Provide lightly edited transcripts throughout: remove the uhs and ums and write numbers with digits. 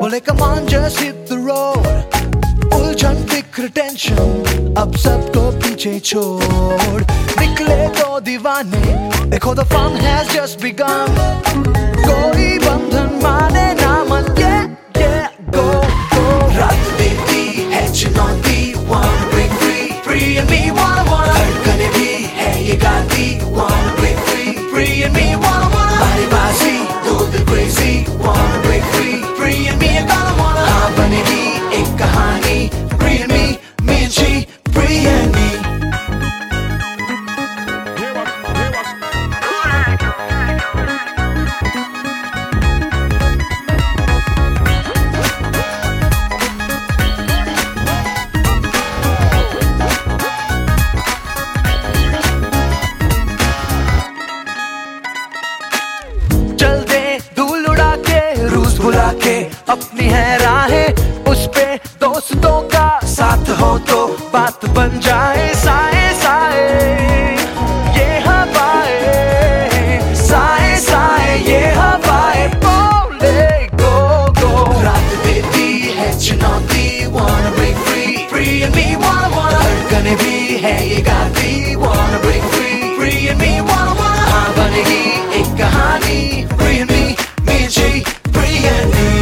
बोले come on just hit the road, उलझन फिक्र टेंशन अब सबको पीछे छोड़ निकले दो दीवाने, देखो the fun has just begun, कोई बंधन माने ना मन, yeah go go। रात देती है चुनौती, wanna break free, free and me wanna धड़कने भी है ये गाती, wanna break free, free and me wanna बारी बाजी do the crazy, wanna break free, free and me wanna हाँ बनेगी एक कहानी, free and me and she, free and me। चल दे धूल उड़ा के, रूस बुला के, अपनी है राहें उस पे दोस्तों का साथ हो तो बात बन जाए, साए साए ये हवाएं, साए साए ये हवाएं, बोले गो गो। रात देती है चुनौती, wanna break free, free and me wanna धड़कने भी है ये गाती, wanna break free, free and me wanna हाँ बनेगी एक कहानी, free and me and she, free and me।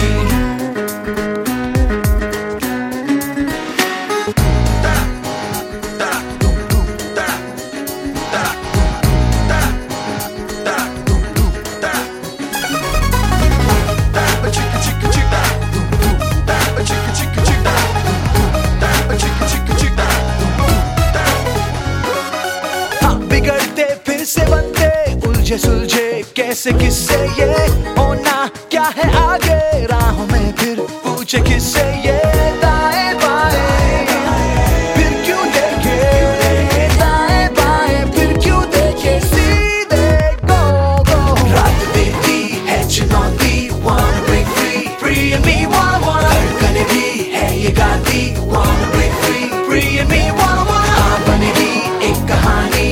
बिगड़ते फिर से बनते, उलझे सुलझे कैसे किससे ये होना क्या है आगे, राहों में फिर पूछे किससे ये दाएं बाएं, फिर क्यों देखे दाएं बाएं, फिर क्यों देखे सीधे गो गो। रात देती है चुनौती, wanna break free, free and me wanna धड़कने भी है ये गाती, wanna break free, free and me wanna हाँ बनेगी एक कहानी,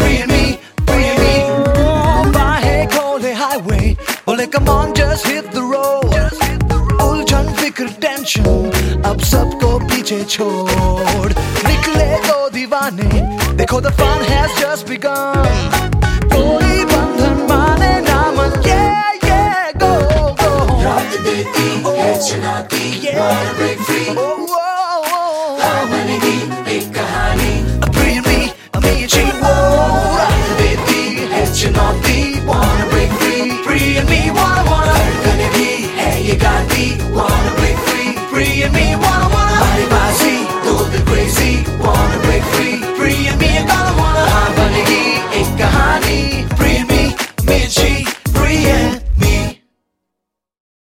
बोले come on just hit the road, उलझन फिक्र टेंशन अब सबको पीछे छोड़ निकले दो दीवाने, देखो the fun has just begun।